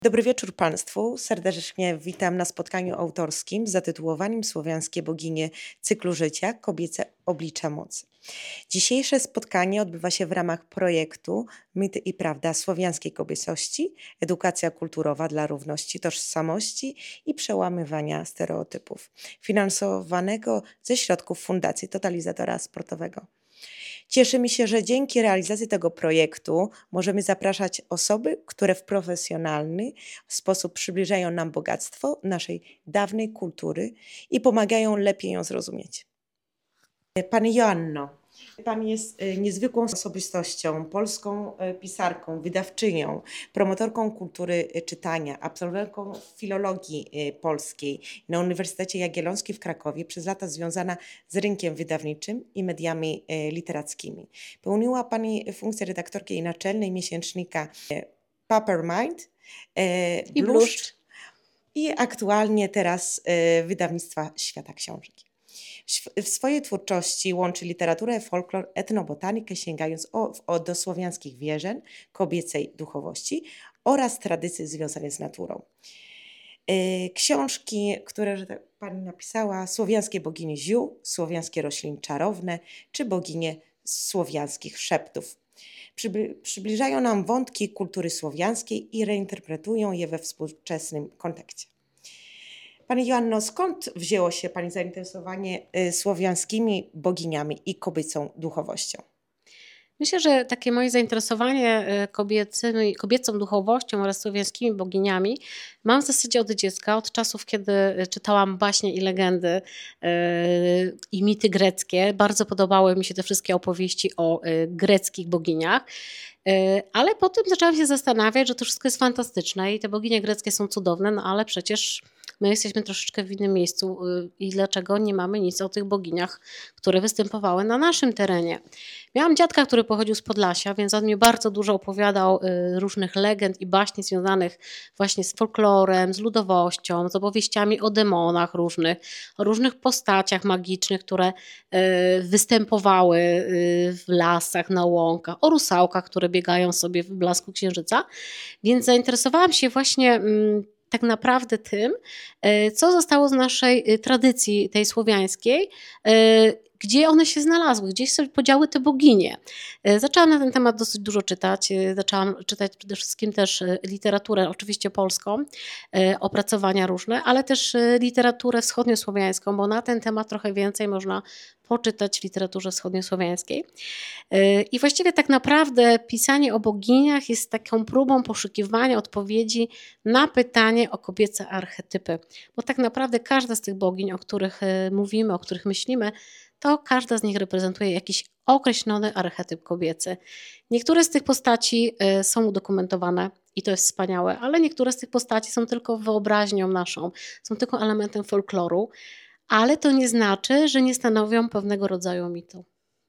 Dobry wieczór Państwu. Serdecznie witam na spotkaniu autorskim zatytułowanym Słowiańskie boginie cyklu życia Kobiece oblicze mocy. Dzisiejsze spotkanie odbywa się w ramach projektu Mity i Prawda Słowiańskiej Kobiecości, edukacja kulturowa dla równości, tożsamości i przełamywania stereotypów, finansowanego ze środków Fundacji Totalizatora Sportowego. Cieszymy się, że dzięki realizacji tego projektu możemy zapraszać osoby, które w profesjonalny sposób przybliżają nam bogactwo naszej dawnej kultury i pomagają lepiej ją zrozumieć. Pani Joanno, Pani jest niezwykłą osobistością, polską pisarką, wydawczynią, promotorką kultury czytania, absolwentką filologii polskiej na Uniwersytecie Jagiellońskim w Krakowie, przez lata związana z rynkiem wydawniczym i mediami literackimi. Pełniła Pani funkcję redaktorki naczelnej miesięcznika Papermind, Bluszcz i aktualnie teraz wydawnictwa Świata Książki. W swojej twórczości łączy literaturę, folklor, etnobotanikę, sięgając do słowiańskich wierzeń, kobiecej duchowości oraz tradycji związanych z naturą. Książki, które Pani napisała, Słowiańskie bogini ziół, Słowiańskie roślin czarowne czy boginie słowiańskich szeptów. Przybliżają nam wątki kultury słowiańskiej i reinterpretują je we współczesnym kontekście. Pani Joanno, skąd wzięło się Pani zainteresowanie słowiańskimi boginiami i kobiecą duchowością? Myślę, że takie moje zainteresowanie kobiecą duchowością oraz słowiańskimi boginiami mam w zasadzie od dziecka, od czasów, kiedy czytałam baśnie i legendy i mity greckie. Bardzo podobały mi się te wszystkie opowieści o greckich boginiach. Ale potem zaczęłam się zastanawiać, że to wszystko jest fantastyczne i te boginie greckie są cudowne, no ale przecież my jesteśmy troszeczkę w innym miejscu i dlaczego nie mamy nic o tych boginiach, które występowały na naszym terenie. Miałam dziadka, który pochodził z Podlasia, więc on mi bardzo dużo opowiadał różnych legend i baśni związanych właśnie z folklorem, z ludowością, z opowieściami o demonach różnych, o różnych postaciach magicznych, które występowały w lasach, na łąkach, o rusałkach, które biegają sobie w blasku księżyca. Więc zainteresowałam się właśnie tak naprawdę tym, co zostało z naszej tradycji tej słowiańskiej, gdzie one się znalazły, gdzieś sobie podziały te boginie. Zaczęłam na ten temat dosyć dużo czytać. Zaczęłam czytać przede wszystkim też literaturę oczywiście polską, opracowania różne, ale też literaturę wschodniosłowiańską, bo na ten temat trochę więcej można poczytać w literaturze wschodniosłowiańskiej. I właściwie tak naprawdę pisanie o boginiach jest taką próbą poszukiwania odpowiedzi na pytanie o kobiece archetypy. Bo tak naprawdę każda z tych bogiń, o których mówimy, o których myślimy, to każda z nich reprezentuje jakiś określony archetyp kobiecy. Niektóre z tych postaci są udokumentowane i to jest wspaniałe, ale niektóre z tych postaci są tylko wyobraźnią naszą, są tylko elementem folkloru, ale to nie znaczy, że nie stanowią pewnego rodzaju mitu.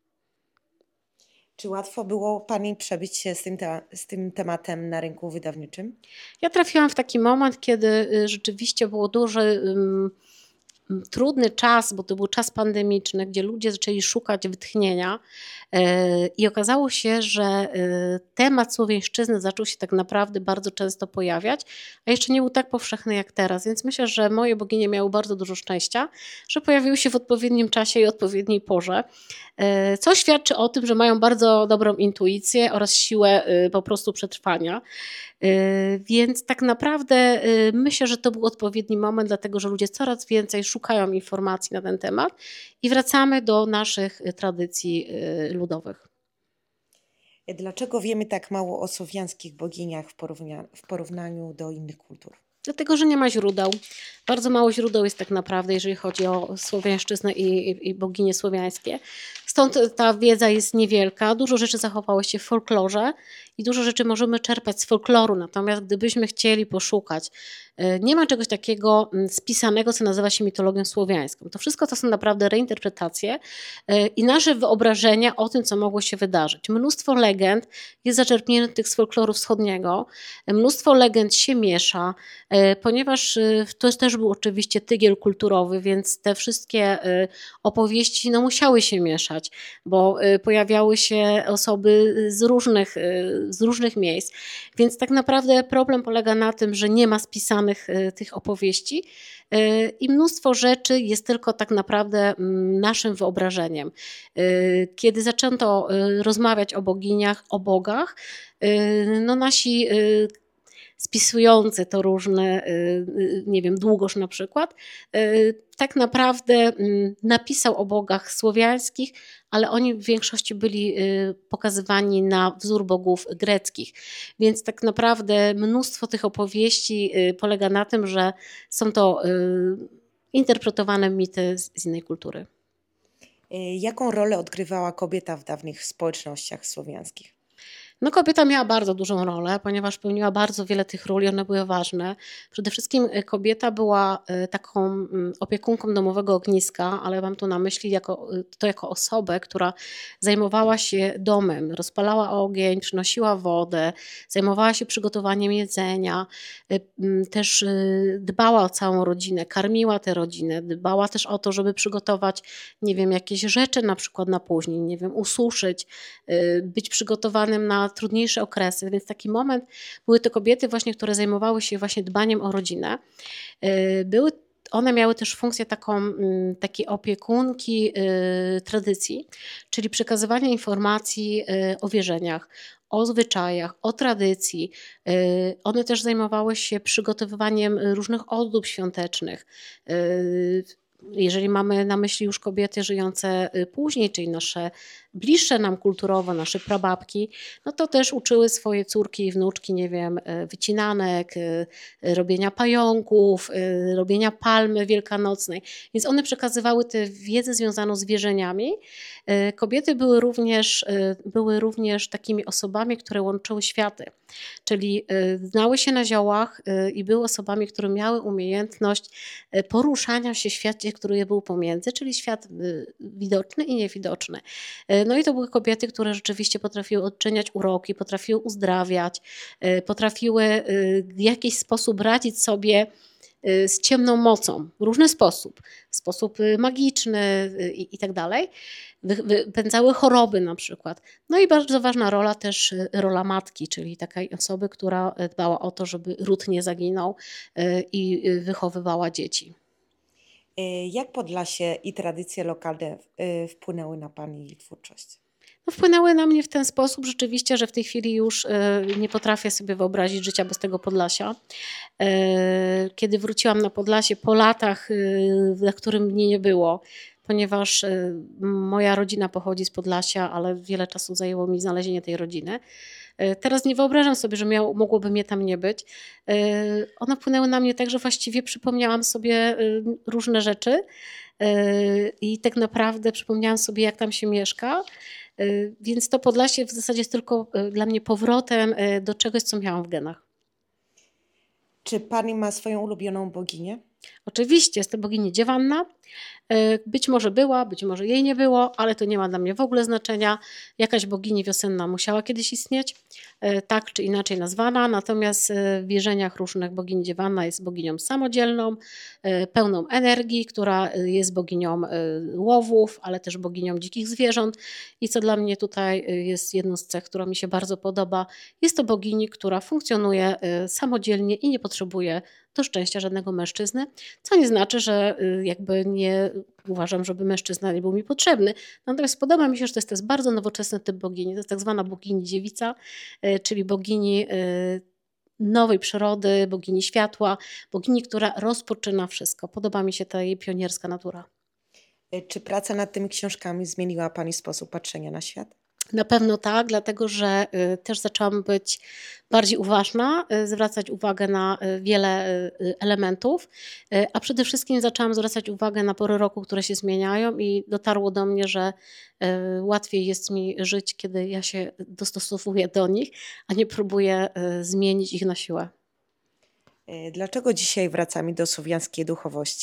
Czy łatwo było Pani przebić się z tym tematem na rynku wydawniczym? Ja trafiłam w taki moment, kiedy rzeczywiście było duży, trudny czas, bo to był czas pandemiczny, gdzie ludzie zaczęli szukać wytchnienia i okazało się, że temat słowiańszczyzny zaczął się tak naprawdę bardzo często pojawiać, a jeszcze nie był tak powszechny jak teraz, więc myślę, że moje boginie miały bardzo dużo szczęścia, że pojawiły się w odpowiednim czasie i odpowiedniej porze, co świadczy o tym, że mają bardzo dobrą intuicję oraz siłę po prostu przetrwania. Więc tak naprawdę myślę, że to był odpowiedni moment, dlatego że ludzie coraz więcej szukają informacji na ten temat i wracamy do naszych tradycji ludowych. Dlaczego wiemy tak mało o słowiańskich boginiach w porównaniu do innych kultur? Dlatego, że nie ma źródeł. Bardzo mało źródeł jest tak naprawdę, jeżeli chodzi o słowiańszczyznę i boginie słowiańskie. Stąd ta wiedza jest niewielka. Dużo rzeczy zachowało się w folklorze i dużo rzeczy możemy czerpać z folkloru. Natomiast gdybyśmy chcieli poszukać, nie ma czegoś takiego spisanego, co nazywa się mitologią słowiańską. To wszystko to są naprawdę reinterpretacje i nasze wyobrażenia o tym, co mogło się wydarzyć. Mnóstwo legend jest zaczerpniętych z folkloru wschodniego. Mnóstwo legend się miesza, ponieważ to też był oczywiście tygiel kulturowy, więc te wszystkie opowieści musiały się mieszać, bo pojawiały się osoby z różnych z różnych miejsc. Więc tak naprawdę problem polega na tym, że nie ma spisanych tych opowieści i mnóstwo rzeczy jest tylko tak naprawdę naszym wyobrażeniem. Kiedy zaczęto rozmawiać o boginiach, o bogach, no nasi spisujący to różne, nie wiem, Długosz na przykład, tak naprawdę napisał o bogach słowiańskich, ale oni w większości byli pokazywani na wzór bogów greckich. Więc tak naprawdę mnóstwo tych opowieści polega na tym, że są to interpretowane mity z innej kultury. Jaką rolę odgrywała kobieta w dawnych społecznościach słowiańskich? No kobieta miała bardzo dużą rolę, ponieważ pełniła bardzo wiele tych ról i one były ważne. Przede wszystkim kobieta była taką opiekunką domowego ogniska, ale mam tu na myśli jako osobę, która zajmowała się domem, rozpalała ogień, przynosiła wodę, zajmowała się przygotowaniem jedzenia, też dbała o całą rodzinę, karmiła tę rodzinę, dbała też o to, żeby przygotować, nie wiem, jakieś rzeczy na przykład na później, nie wiem, ususzyć, być przygotowanym na trudniejsze okresy, więc taki moment, były to kobiety właśnie, które zajmowały się właśnie dbaniem o rodzinę. One miały też funkcję takiej opiekunki tradycji, czyli przekazywania informacji o wierzeniach, o zwyczajach, o tradycji. One też zajmowały się przygotowywaniem różnych ozdób świątecznych. Jeżeli mamy na myśli już kobiety żyjące później, czyli nasze bliższe nam kulturowo, nasze prababki, no to też uczyły swoje córki i wnuczki, nie wiem, wycinanek, robienia pająków, robienia palmy wielkanocnej. Więc one przekazywały tę wiedzę związaną z wierzeniami. Kobiety były również takimi osobami, które łączyły światy, czyli znały się na ziołach i były osobami, które miały umiejętność poruszania się w świecie, który był pomiędzy, czyli świat widoczny i niewidoczny. No i to były kobiety, które rzeczywiście potrafiły odczyniać uroki, potrafiły uzdrawiać, potrafiły w jakiś sposób radzić sobie z ciemną mocą, w różny sposób, w sposób magiczny i tak dalej. Wypędzały choroby na przykład. No i bardzo ważna rola też rola matki, czyli takiej osoby, która dbała o to, żeby ród nie zaginął i wychowywała dzieci. Jak Podlasie i tradycje lokalne wpłynęły na Pani twórczość? No, wpłynęły na mnie w ten sposób rzeczywiście, że w tej chwili już nie potrafię sobie wyobrazić życia bez tego Podlasia. Kiedy wróciłam na Podlasie po latach, na którym mnie nie było, ponieważ moja rodzina pochodzi z Podlasia, ale wiele czasu zajęło mi znalezienie tej rodziny. Teraz nie wyobrażam sobie, że mogłoby mnie tam nie być. One wpłynęły na mnie tak, że właściwie przypomniałam sobie różne rzeczy i tak naprawdę przypomniałam sobie, jak tam się mieszka. Więc to Podlasie w zasadzie jest tylko dla mnie powrotem do czegoś, co miałam w genach. Czy Pani ma swoją ulubioną boginię? Oczywiście jest to bogini Dziewanna. Być może była, być może jej nie było, ale to nie ma dla mnie w ogóle znaczenia. Jakaś bogini wiosenna musiała kiedyś istnieć, tak czy inaczej nazwana, natomiast w wierzeniach różnych bogini Dziewanna jest boginią samodzielną, pełną energii, która jest boginią łowów, ale też boginią dzikich zwierząt i co dla mnie tutaj jest jedną z cech, która mi się bardzo podoba, jest to bogini, która funkcjonuje samodzielnie i nie potrzebuje do szczęścia żadnego mężczyzny, co nie znaczy, że jakby nie uważam, żeby mężczyzna nie był mi potrzebny. Natomiast podoba mi się, że to jest bardzo nowoczesny typ bogini. To jest tak zwana bogini dziewica, czyli bogini nowej przyrody, bogini światła, bogini, która rozpoczyna wszystko. Podoba mi się ta jej pionierska natura. Czy praca nad tymi książkami zmieniła Pani sposób patrzenia na świat? Na pewno tak, dlatego że też zaczęłam być bardziej uważna, zwracać uwagę na wiele elementów, a przede wszystkim zaczęłam zwracać uwagę na pory roku, które się zmieniają i dotarło do mnie, że łatwiej jest mi żyć, kiedy ja się dostosowuję do nich, a nie próbuję zmienić ich na siłę. Dlaczego dzisiaj wracamy do słowiańskiej duchowości?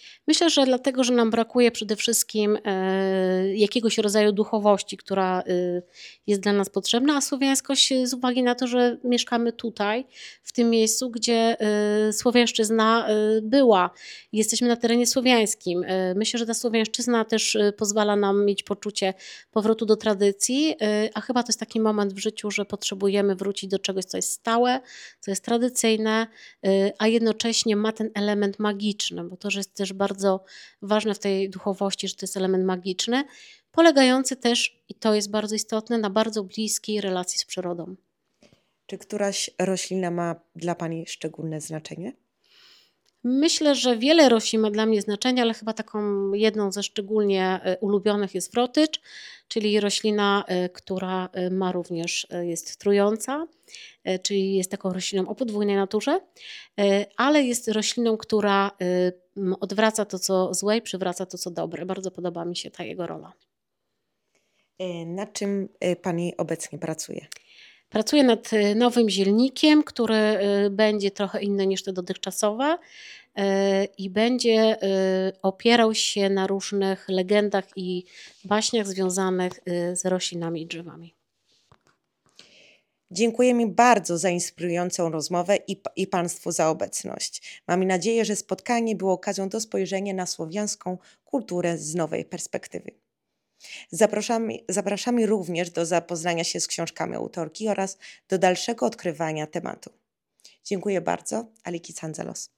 Myślę, że dlatego, że nam brakuje przede wszystkim jakiegoś rodzaju duchowości, która jest dla nas potrzebna, a słowiańskość z uwagi na to, że mieszkamy tutaj, w tym miejscu, gdzie słowiańszczyzna była. Jesteśmy na terenie słowiańskim. Myślę, że ta słowiańszczyzna też pozwala nam mieć poczucie powrotu do tradycji, a chyba to jest taki moment w życiu, że potrzebujemy wrócić do czegoś, co jest stałe, co jest tradycyjne, a jednocześnie ma ten element magiczny, bo to, że jest też bardzo ważne w tej duchowości, że to jest element magiczny, polegający też, i to jest bardzo istotne, na bardzo bliskiej relacji z przyrodą. Czy któraś roślina ma dla Pani szczególne znaczenie? Myślę, że wiele roślin ma dla mnie znaczenie, ale chyba taką jedną ze szczególnie ulubionych jest wrotycz, czyli roślina, która ma również, jest trująca, czyli jest taką rośliną o podwójnej naturze, ale jest rośliną, która odwraca to, co złe i przywraca to, co dobre. Bardzo podoba mi się ta jego rola. Nad czym Pani obecnie pracuje? Pracuję nad nowym zielnikiem, który będzie trochę inny niż te dotychczasowe i będzie opierał się na różnych legendach i baśniach związanych z roślinami i drzewami. Dziękuję mi bardzo za inspirującą rozmowę i Państwu za obecność. Mam nadzieję, że spotkanie było okazją do spojrzenia na słowiańską kulturę z nowej perspektywy. Zapraszamy również do zapoznania się z książkami autorki oraz do dalszego odkrywania tematu. Dziękuję bardzo. Aliki Canzalos.